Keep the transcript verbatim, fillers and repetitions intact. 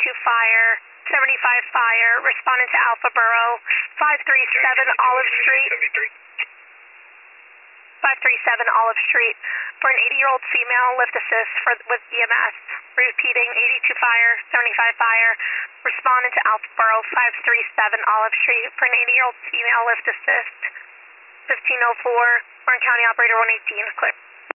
eighty-two fire, seventy-five fire, responding to Alpha Borough, five three seven Olive Street. five three seven Olive Street for an eighty-year-old female lift assist for, with E M S. Repeating, eighty-two fire, seventy-five fire, responding to Alpha Borough, five three seven Olive Street for an eighty-year-old female lift assist. fifteen oh four, Orange County Operator one eighteen, clear.